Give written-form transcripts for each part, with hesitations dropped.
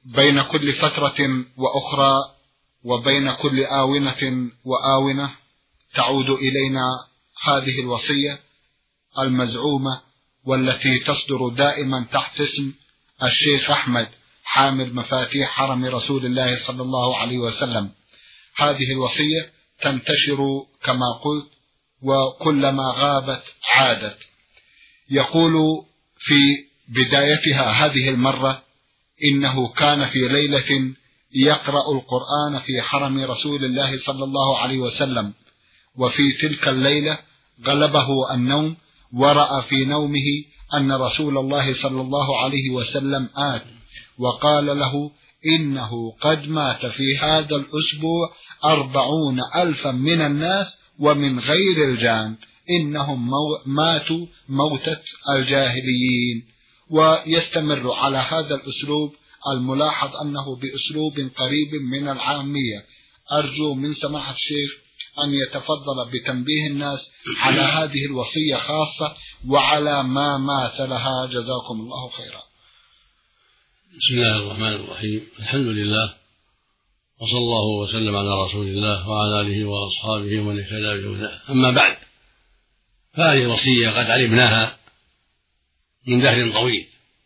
بين كل فترة وأخرى وبين كل آونة وآونة تعود إلينا هذه الوصية المزعومة والتي تصدر دائما تحت اسم الشيخ أحمد حامل مفاتيح حرم رسول الله صلى الله عليه وسلم. هذه الوصية تنتشر كما قلت وكلما غابت عادت. يقول في بدايتها هذه المرة: إنه كان في ليلة يقرأ القرآن في حرم رسول الله صلى الله عليه وسلم، وفي تلك الليلة غلبه النوم، ورأى في نومه أن رسول الله صلى الله عليه وسلم آت وقال له: إنه قد مات في هذا الأسبوع 40,000 من الناس ومن غير الجان، إنهم ماتوا موتة الجاهليين. ويستمر على هذا الأسلوب الملاحظ أنه بأسلوب قريب من العامية. أرجو من سماحة الشيخ أن يتفضل بتنبيه الناس على هذه الوصية خاصة وعلى ما ماثلها، جزاكم الله خيرا. بسم الله الرحمن الرحيم، الحمد لله وصلى الله وسلم على رسول الله وعلى آله وأصحابه ومن اهتدى بهداه. أما بعد، فهذه الوصية قد علمناها من دهر طويل،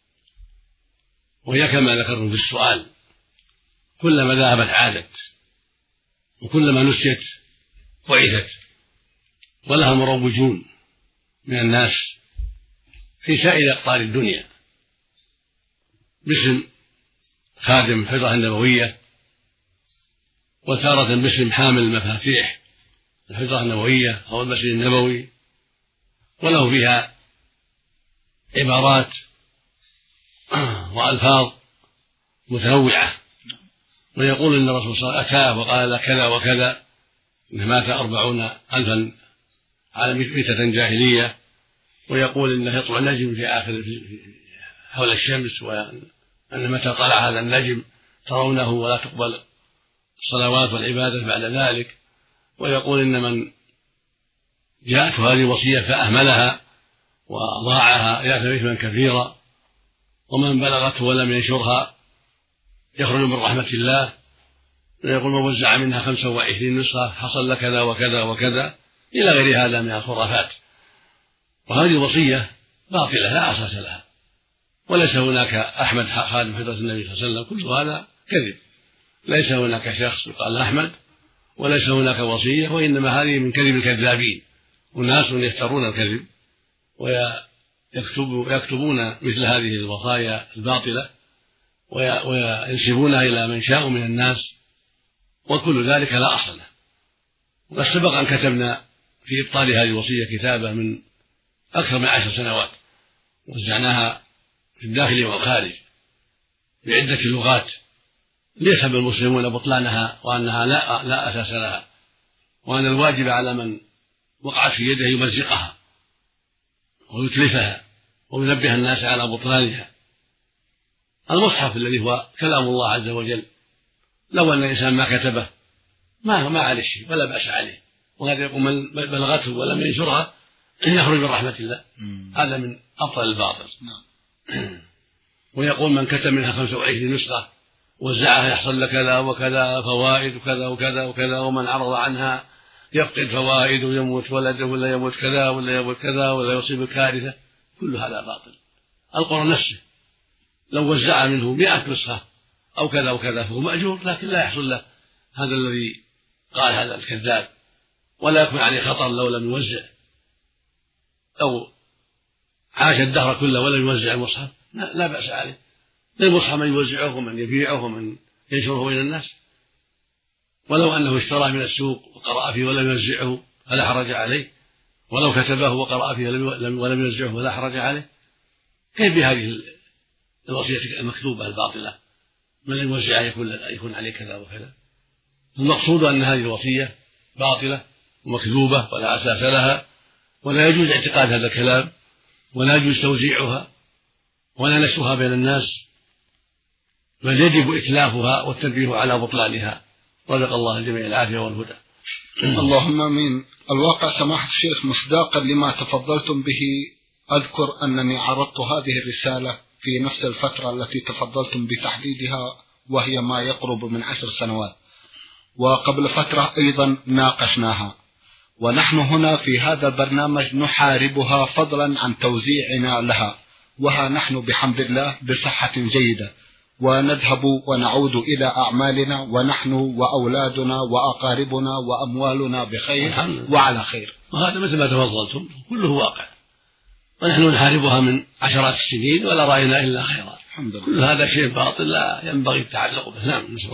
وهي كما ذكرتم في السؤال: كلما ذهبت عادت، وكلما نسيت بعثت، ولها مروجون من الناس في سائر أقطار الدنيا باسم خادم الحجرة النبوية، وتارة باسم حامل مفاتيح الحجرة النبوية أو المسجد النبوي، وله فيها عبارات وألفاظ متنوعة، ويقول إن الرسول صلى الله عليه وسلم أتاه وقال كذا وكذا، إنه مات 40,000 على ميتة جاهلية، ويقول إنه يطلع النجم في آخر حول الشمس، وأن متى طلع هذا النجم ترونه ولا تقبل الصلوات والعبادة بعد ذلك، ويقول إن من جاءته هذه الوصية فأهملها وضاعها يأثم إثما كثيرا، ومن بلغته ولم ينشرها يخرج من رحمة الله، ويقول من وزع منها 25 نسخة حصل له كذا وكذا وكذا، إلى غير هذا من الخرافات. وهذه الوصية باطلة لا أساس لها، وليس هناك أحمد خادم حضرة النبي صلى الله عليه وسلم، كل هذا كذب. ليس هناك شخص يقال أحمد، وليس هناك وصية، وإنما هذه من كذب الكذابين، وناس يفترون الكذب ويكتبون مثل هذه الوصايا الباطلة وينسبونها إلى من شاءوا من الناس، وكل ذلك لا أصل له. وقد سبق أن كتبنا في إبطال هذه الوصية كتابة من أكثر من 10 سنوات، وزعناها في الداخل والخارج بعدة لغات ليفهم المسلمون بطلانها، وأنها لا أساس لها، وأن الواجب على من وقعت في يده يمزقها ويتلفها وينبه الناس على بطلانها. المصحف الذي هو كلام الله عز وجل، لو أن الإنسان ما كتبه ما عليه شيء ولا بأس عليه، وهذا يقول من بلغته ولم ينشرها يخرج من رحمة الله. هذا من أبطل الباطل. ويقول من كتب منها 25 نسخة وزعها يحصل له كذا وكذا فوائد وكذا وكذا وكذا، ومن عرض عنها يفقد فوائد ويموت ولده ولا يموت كذا ولا يموت كذا ولا يصيب كارثة. كل هذا باطل. القرآن نفسه لو وزع منه 100 نسخة أو كذا وكذا فهو مأجور، لكن لا يحصل له هذا الذي قال هذا الكذاب، ولا يكون عليه خطر لو لم يوزع. أو عاش الدهر كله ولم يوزع المصحف لا بأس عليه. للمصحف من يوزعه ومن يبيعه ومن ينشره بين الناس، ولو أنه اشتراه من السوق وقرأ فيه ولم يوزعه فلا حرج عليه، ولو كتبه وقرأ فيه ولم يوزعه فلا حرج عليه. كيف بهذه الوصية المكتوبة الباطلة من لم يوزعها يكون عليه كذا وكذا؟ المقصود أن هذه الوصية باطلة ومكذوبة ولا أساس لها، ولا يجوز اعتقاد هذا الكلام، ولا يجوز توزيعها ولا نشرها بين الناس، بل يجب إتلافها والتنبيه على بطلانها. رزق الله الجميع العافية والهدى. اللهم آمين. الواقع سماحة الشيخ مصداقا لما تفضلتم به، أذكر أنني عرضت هذه الرسالة في نفس الفترة التي تفضلتم بتحديدها وهي ما يقرب من 10 سنوات، وقبل فترة أيضا ناقشناها، ونحن هنا في هذا البرنامج نحاربها فضلا عن توزيعنا لها، وها نحن بحمد الله بصحة جيدة، ونذهب ونعود إلى أعمالنا، ونحن وأولادنا وأقاربنا وأموالنا بخير وعلى خير. وهذا مثل ما تفضلتم كله واقع، ونحن نحاربها من عشرات السنين ولا رأينا إلا خيرا. كل هذا شيء باطل لا ينبغي التعلق به. نعم.